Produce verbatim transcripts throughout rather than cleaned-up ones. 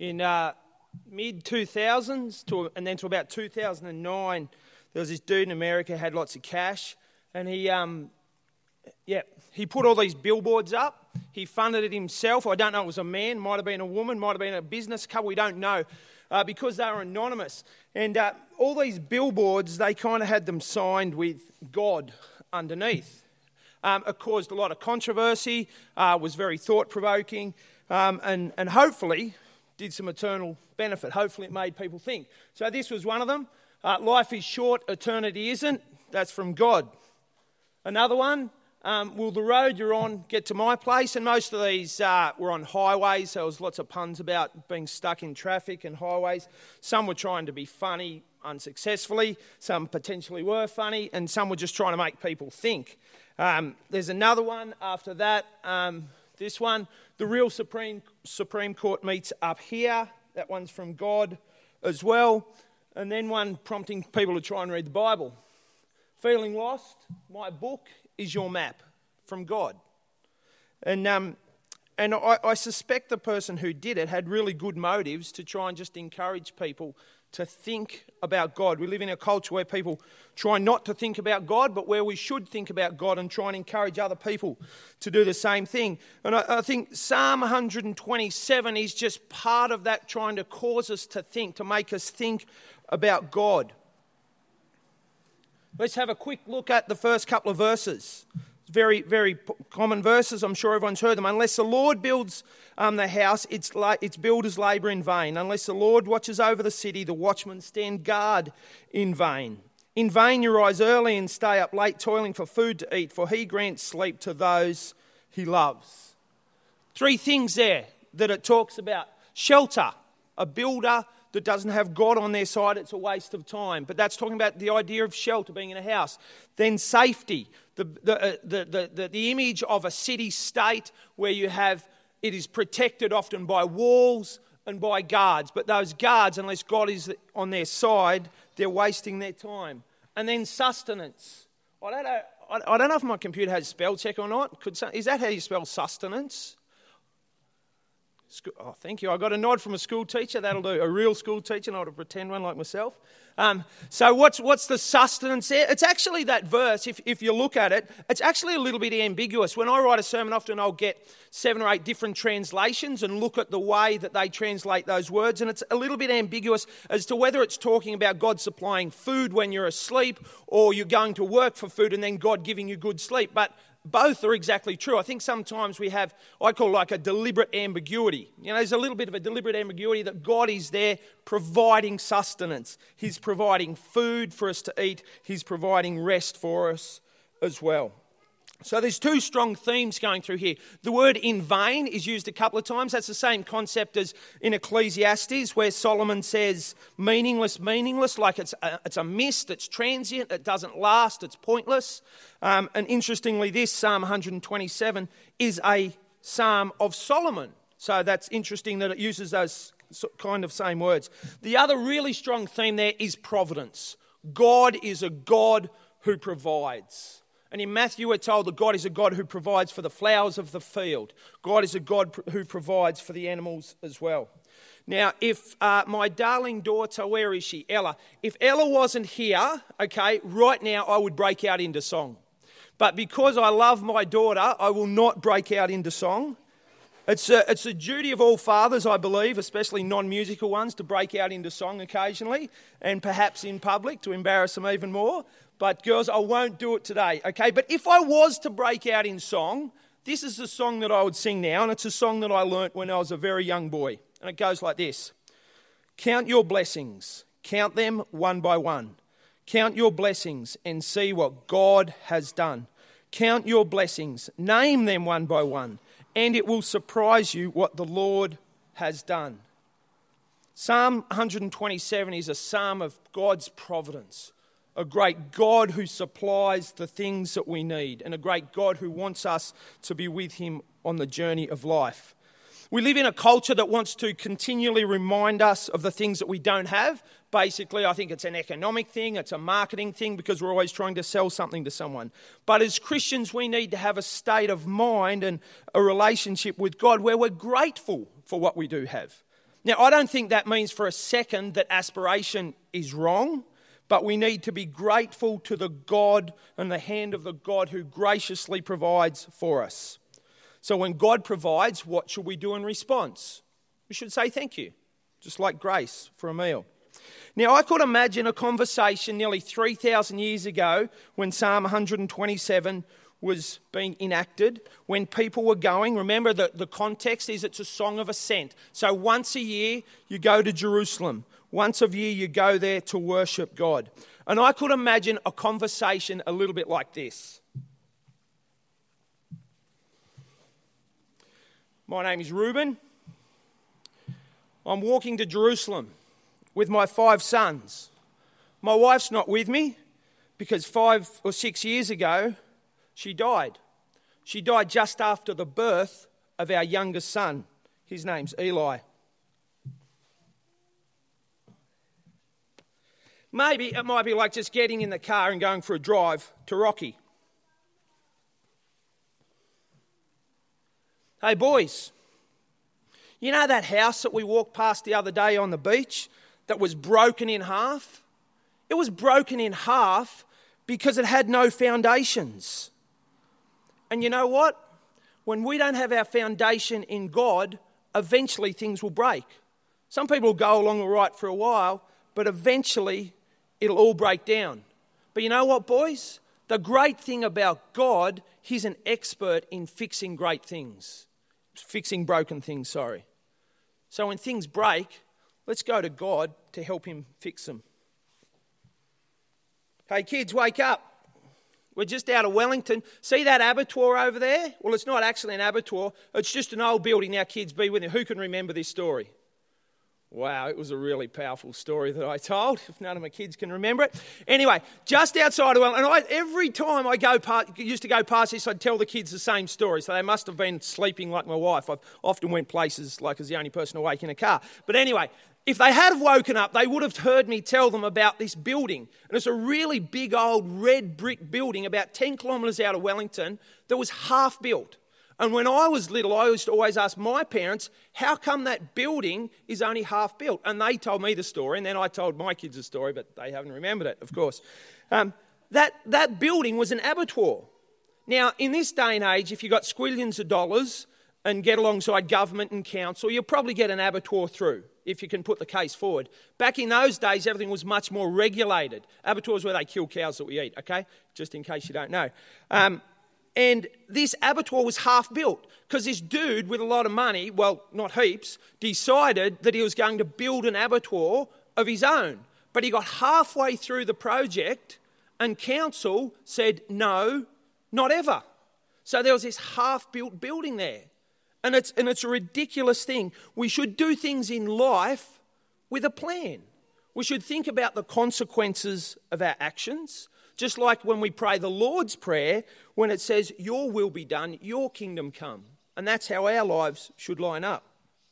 In uh, mid two thousands to, and then to about two thousand nine, there was this dude in America who had lots of cash, and he, um, yeah, he put all these billboards up. He funded it himself. I don't know if it was a man, might have been a woman, might have been a business couple, we don't know, uh, because they were anonymous. And uh, all these billboards, they kind of had them signed with God underneath. Um, it caused a lot of controversy, uh, was very thought-provoking, um, and, and hopefully did some eternal benefit. Hopefully it made people think. So this was one of them. Uh, life is short, eternity isn't. That's from God. Another one, um, will the road you're on get to my place? And most of these uh, were on highways. So there was lots of puns about being stuck in traffic and highways. Some were trying to be funny unsuccessfully. Some potentially were funny. And some were just trying to make people think. Um, there's another one after that. Um, this one, the real Supreme Supreme Court meets up here. That one's from God as well. And then one prompting people to try and read the Bible. Feeling lost? My book is your map from God. And um, and I, I suspect the person who did it had really good motives to try and just encourage people to think about God. We live in a culture where people try not to think about God, but where we should think about God and try and encourage other people to do the same thing. And I, I think Psalm one twenty-seven is just part of that, trying to cause us to think, to make us think about God. Let's have a quick look at the first couple of verses. Very, very common verses. I'm sure everyone's heard them. Unless the Lord builds um, the house, its, la- its builders labour in vain. Unless the Lord watches over the city, the watchmen stand guard in vain. In vain you rise early and stay up late, toiling for food to eat, for he grants sleep to those he loves. Three things there that it talks about. Shelter, a builder that doesn't have God on their side, it's a waste of time. But that's talking about the idea of shelter, being in a house. Then safety, the the uh, the, the, the the image of a city-state where you have, it is protected often by walls and by guards. But those guards, unless God is on their side, they're wasting their time. And then sustenance. I don't know, I don't know if my computer has spell check or not. Could some, is that how you spell sustenance? Oh, thank you. I got a nod from a school teacher. That'll do. A real school teacher, not a pretend one like myself. Um, so what's what's the sustenance there? It's actually that verse, if, if you look at it, it's actually a little bit ambiguous. When I write a sermon, often I'll get seven or eight different translations and look at the way that they translate those words. And it's a little bit ambiguous as to whether it's talking about God supplying food when you're asleep or you're going to work for food and then God giving you good sleep. But both are exactly true. I think sometimes we have, I call like a deliberate ambiguity. You know, there's a little bit of a deliberate ambiguity that God is there providing sustenance. He's providing food for us to eat. He's providing rest for us as well. So there's two strong themes going through here. The word in vain is used a couple of times. That's the same concept as in Ecclesiastes, where Solomon says meaningless, meaningless, like it's a, it's a mist, it's transient, it doesn't last, it's pointless. Um, and interestingly, this Psalm one twenty-seven is a psalm of Solomon. So that's interesting that it uses those kind of same words. The other really strong theme there is providence. God is a God who provides. And in Matthew we're told that God is a God who provides for the flowers of the field. God is a God who provides for the animals as well. Now, if uh, my darling daughter, where is she? Ella. If Ella wasn't here, okay, right now I would break out into song. But because I love my daughter, I will not break out into song. It's a, it's a duty of all fathers, I believe, especially non-musical ones, to break out into song occasionally and perhaps in public to embarrass them even more. But girls, I won't do it today, okay? But if I was to break out in song, this is the song that I would sing now, and it's a song that I learnt when I was a very young boy. And it goes like this. Count your blessings, count them one by one. Count your blessings and see what God has done. Count your blessings, name them one by one, and it will surprise you what the Lord has done. Psalm one twenty-seven is a psalm of God's providence. A great God who supplies the things that we need, and a great God who wants us to be with him on the journey of life. We live in a culture that wants to continually remind us of the things that we don't have. Basically, I think it's an economic thing, it's a marketing thing, because we're always trying to sell something to someone. But as Christians, we need to have a state of mind and a relationship with God where we're grateful for what we do have. Now, I don't think that means for a second that aspiration is wrong, but we need to be grateful to the God and the hand of the God who graciously provides for us. So when God provides, what should we do in response? We should say thank you, just like Grace for a meal. Now, I could imagine a conversation nearly three thousand years ago when Psalm one hundred twenty-seven was being enacted, when people were going. Remember, the, the context is it's a song of ascent. So once a year, you go to Jerusalem. Once a year, you go there to worship God. And I could imagine a conversation a little bit like this. My name is Reuben. I'm walking to Jerusalem with my five sons. My wife's not with me because five or six years ago, she died. She died just after the birth of our youngest son. His name's Eli. Maybe it might be like just getting in the car and going for a drive to Rocky. Hey boys, you know that house that we walked past the other day on the beach that was broken in half? It was broken in half because it had no foundations. And you know what? When we don't have our foundation in God, eventually things will break. Some people will go along all right for a while, but eventually it'll all break down. But you know what, boys? The great thing about God, he's an expert in fixing great things. Fixing broken things, sorry. So when things break, let's go to God to help him fix them. Hey kids, wake up. We're just out of Wellington. See that abattoir over there? Well, it's not actually an abattoir. It's just an old building. Now, kids, be with me. Who can remember this story? Wow, it was a really powerful story that I told, if none of my kids can remember it. Anyway, just outside of Wellington, and I, every time I go past, used to go past this, I'd tell the kids the same story. So they must have been sleeping like my wife. I've often went places like as the only person awake in a car. But anyway, if they had woken up, they would have heard me tell them about this building. And it's a really big old red brick building about ten kilometres out of Wellington that was half built. And when I was little, I used to always ask my parents, how come that building is only half built? And they told me the story, and then I told my kids the story, but they haven't remembered it, of course. Um, that, that building was an abattoir. Now, in this day and age, if you've got squillions of dollars and get alongside government and council, you'll probably get an abattoir through, if you can put the case forward. Back in those days, everything was much more regulated. Abattoirs where they kill cows that we eat, okay? Just in case you don't know. Um, And this abattoir was half built because this dude with a lot of money, well, not heaps, decided that he was going to build an abattoir of his own. But he got halfway through the project and council said, no, not ever. So there was this half-built building there. And it's, and it's a ridiculous thing. We should do things in life with a plan. We should think about the consequences of our actions. Just like when we pray the Lord's Prayer, when it says, your will be done, your kingdom come. And that's how our lives should line up.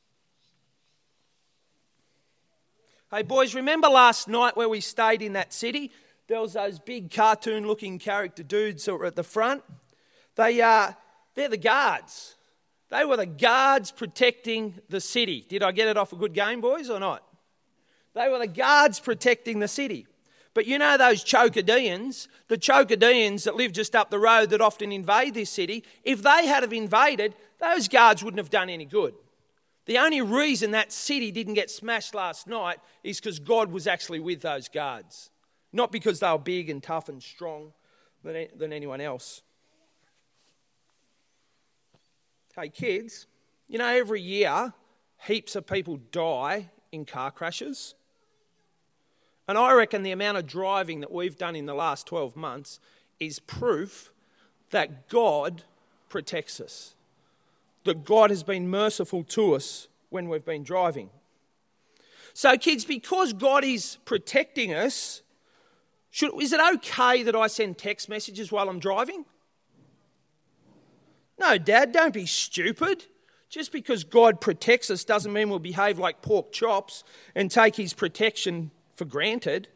Hey boys, remember last night where we stayed in that city? There was those big cartoon-looking character dudes that were at the front. They, uh, they're the guards. They were the guards protecting the city. Did I get it off a good game, boys, or not? They were the guards protecting the city. But you know those Chokadeans, the Chokadeans that live just up the road that often invade this city, if they had have invaded, those guards wouldn't have done any good. The only reason that city didn't get smashed last night is because God was actually with those guards. Not because they were big and tough and strong than, than anyone else. Hey kids, you know every year heaps of people die in car crashes. And I reckon the amount of driving that we've done in the last twelve months is proof that God protects us. That God has been merciful to us when we've been driving. So kids, because God is protecting us, should, is it okay that I send text messages while I'm driving? No, Dad, don't be stupid. Just because God protects us doesn't mean we'll behave like pork chops and take his protection for granted.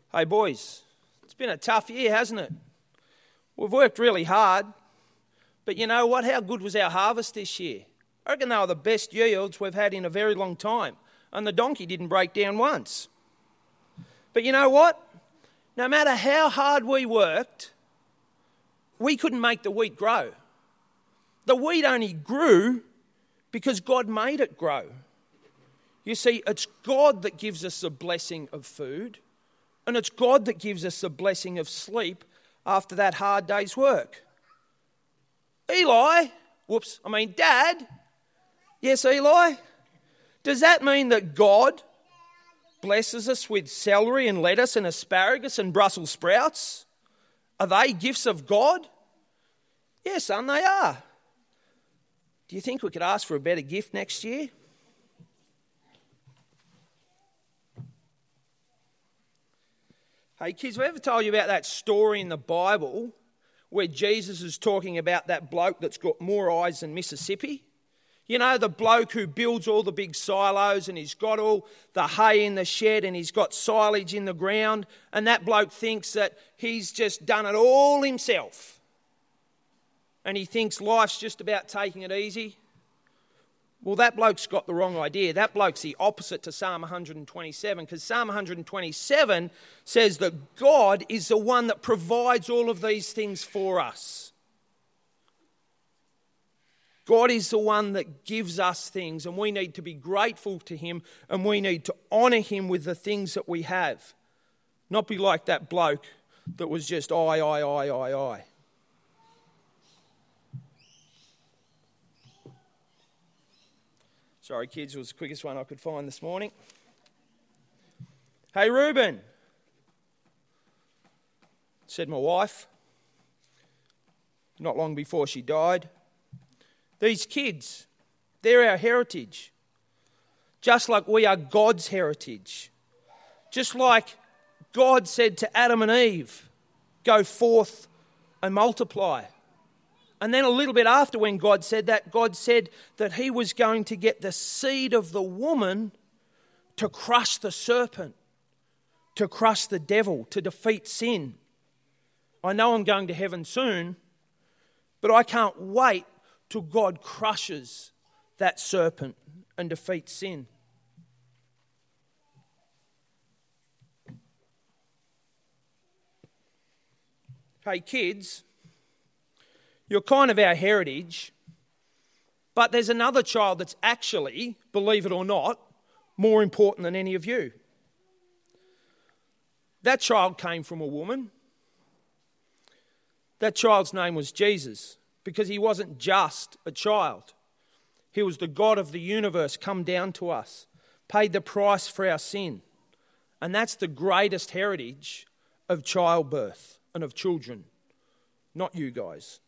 Hey boys, it's been a tough year, hasn't it? We've worked really hard, but you know what? How good was our harvest this year? I reckon they were the best yields we've had in a very long time, and the donkey didn't break down once. But you know what? No matter how hard we worked, we couldn't make the wheat grow. The wheat only grew because God made it grow. You see, it's God that gives us the blessing of food, and it's God that gives us the blessing of sleep after that hard day's work. Eli, whoops, I mean Dad, yes, Eli, does that mean that God blesses us with celery and lettuce and asparagus and Brussels sprouts? Are they gifts of God? Yes, son, they are. Do you think we could ask for a better gift next year? Hey kids, have I ever told you about that story in the Bible where Jesus is talking about that bloke that's got more eyes than Mississippi? You know, the bloke who builds all the big silos and he's got all the hay in the shed and he's got silage in the ground, and that bloke thinks that he's just done it all himself. And he thinks life's just about taking it easy. Well, that bloke's got the wrong idea. That bloke's the opposite to Psalm one twenty-seven, because Psalm one twenty-seven says that God is the one that provides all of these things for us. God is the one that gives us things, and we need to be grateful to him, and we need to honour him with the things that we have. Not be like that bloke that was just I, I, I, I, I. Sorry, kids, it was the quickest one I could find this morning. Hey, Reuben, said my wife, not long before she died. These kids, they're our heritage. Just like we are God's heritage. Just like God said to Adam and Eve, go forth and multiply. And then a little bit after when God said that, God said that he was going to get the seed of the woman to crush the serpent, to crush the devil, to defeat sin. I know I'm going to heaven soon, but I can't wait till God crushes that serpent and defeats sin. Hey kids, you're kind of our heritage, but there's another child that's actually, believe it or not, more important than any of you. That child came from a woman. That child's name was Jesus, because he wasn't just a child. He was the God of the universe come down to us, paid the price for our sin. And that's the greatest heritage of childbirth and of children, not you guys.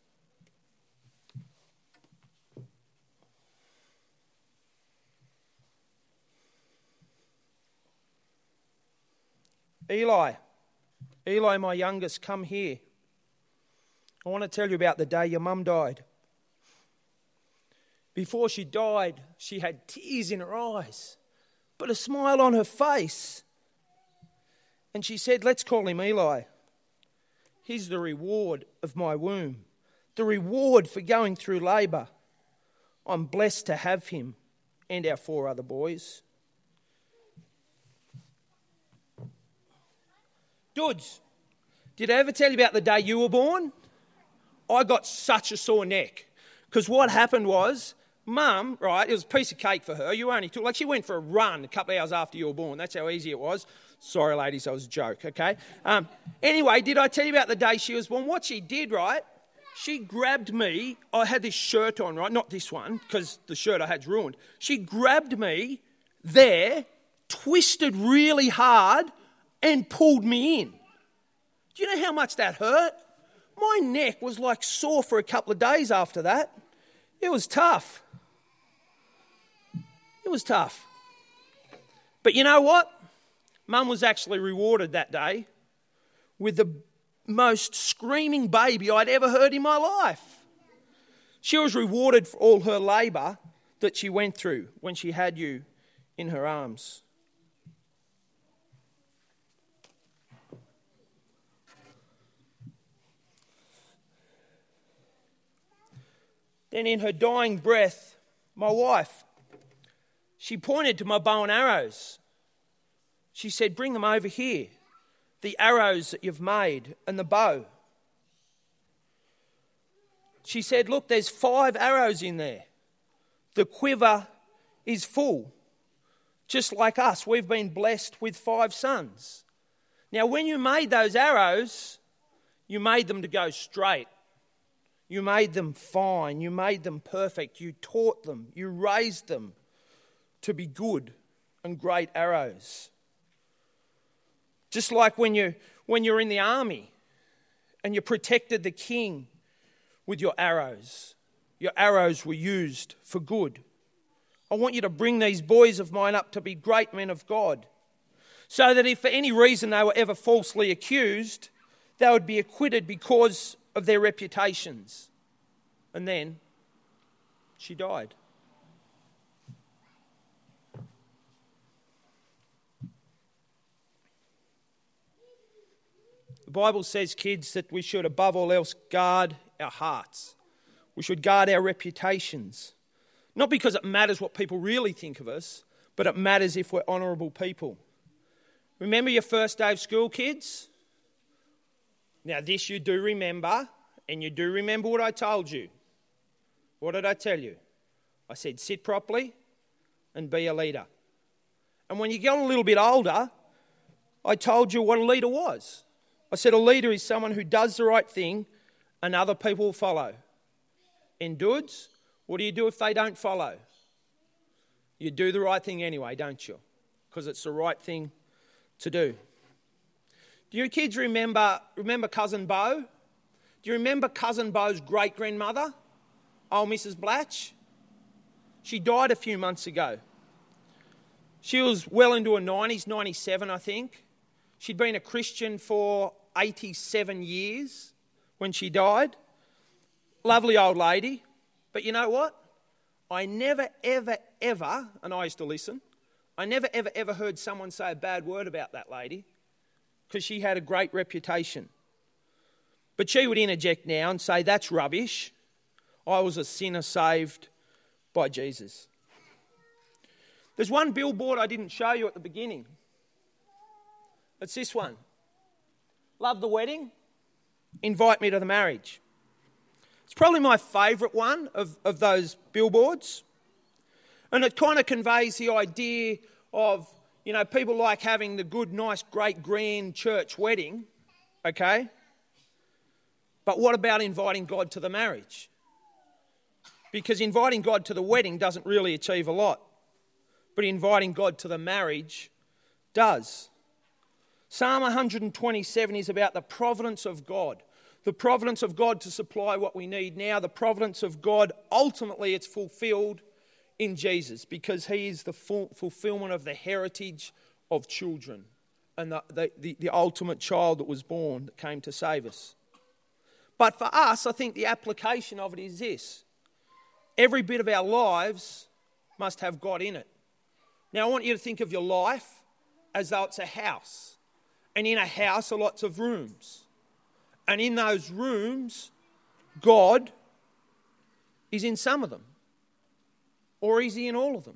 Eli, Eli, my youngest, come here. I want to tell you about the day your mum died. Before she died, she had tears in her eyes, but a smile on her face. And she said, let's call him Eli. He's the reward of my womb, the reward for going through labour. I'm blessed to have him and our four other boys. Dudes, did I ever tell you about the day you were born? I got such a sore neck. Because what happened was, Mum, right, it was a piece of cake for her. You only took, like she went for a run a couple of hours after you were born. That's how easy it was. Sorry, ladies, that was a joke, okay? Um, anyway, did I tell you about the day she was born? What she did, right, she grabbed me. I had this shirt on, right? Not this one, because the shirt I had's ruined. She grabbed me there, twisted really hard, and pulled me in. Do you know how much that hurt? My neck was like sore for a couple of days after that. It was tough. It was tough. But you know what? Mum was actually rewarded that day with the most screaming baby I'd ever heard in my life. She was rewarded for all her labour that she went through when she had you in her arms. Then in her dying breath, my wife, she pointed to my bow and arrows. She said, bring them over here, the arrows that you've made and the bow. She said, look, there's five arrows in there. The quiver is full. Just like us, we've been blessed with five sons. Now, when you made those arrows, you made them to go straight. You made them fine. You made them perfect. You taught them. You raised them to be good and great arrows. Just like when you when you're in the army and you protected the king with your arrows. Your arrows were used for good. I want you to bring these boys of mine up to be great men of God, so that if for any reason they were ever falsely accused, they would be acquitted because of their reputations. And then she died. The Bible says, kids, that we should above all else guard our hearts. We should guard our reputations. Not because it matters what people really think of us, but it matters if we're honourable people. Remember your first day of school, kids? Now this you do remember, and you do remember what I told you. What did I tell you? I said sit properly and be a leader. And when you get a little bit older, I told you what a leader was. I said a leader is someone who does the right thing and other people will follow. In dudes, what do you do if they don't follow? You do the right thing anyway, don't you? Because it's the right thing to do. Do you kids remember remember Cousin Bo? Do you remember Cousin Bo's great-grandmother, old Missus Blatch? She died a few months ago. She was well into her nineties, ninety-seven, I think. She'd been a Christian for eighty-seven years when she died. Lovely old lady. But you know what? I never, ever, ever, and I used to listen, I never, ever, ever heard someone say a bad word about that lady because she had a great reputation. But she would interject now and say, that's rubbish. I was a sinner saved by Jesus. There's one billboard I didn't show you at the beginning. It's this one. Love the wedding, invite me to the marriage. It's probably my favourite one of, of those billboards. And it kind of conveys the idea of, you know, people like having the good, nice, great, grand church wedding, okay? But what about inviting God to the marriage? Because inviting God to the wedding doesn't really achieve a lot. But inviting God to the marriage does. Psalm one twenty-seven is about the providence of God. The providence of God to supply what we need now. The providence of God, ultimately it's fulfilled in Jesus because he is the full fulfillment of the heritage of children and the, the, the, the ultimate child that was born that came to save us. But for us, I think the application of it is this. Every bit of our lives must have God in it. Now I want you to think of your life as though it's a house. And in a house are lots of rooms. And in those rooms, God is in some of them. Or is he in all of them?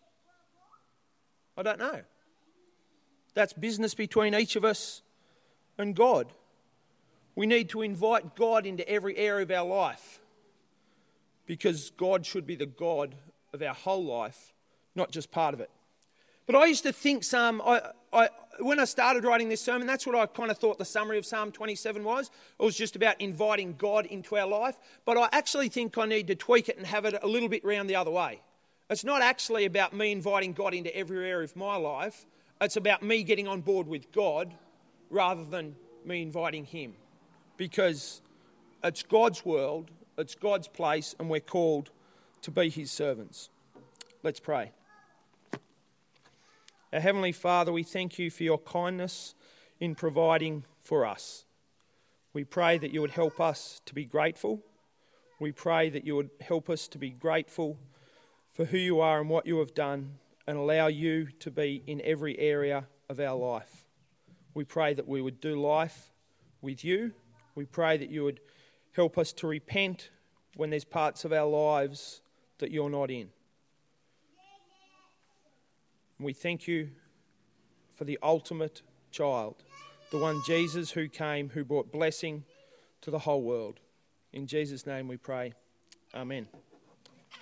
I don't know. That's business between each of us and God. We need to invite God into every area of our life because God should be the God of our whole life, not just part of it. But I used to think Psalm, I, I, when I started writing this sermon, that's what I kind of thought the summary of Psalm twenty-seven was. It was just about inviting God into our life. But I actually think I need to tweak it and have it a little bit round the other way. It's not actually about me inviting God into every area of my life. It's about me getting on board with God rather than me inviting him. Because it's God's world, it's God's place, and we're called to be his servants. Let's pray. Our Heavenly Father, we thank you for your kindness in providing for us. We pray that you would help us to be grateful. We pray that you would help us to be grateful for who you are and what you have done and allow you to be in every area of our life. We pray that we would do life with you. We pray that you would help us to repent when there's parts of our lives that you're not in. We thank you for the ultimate child, the one Jesus who came, who brought blessing to the whole world. In Jesus' name we pray. Amen.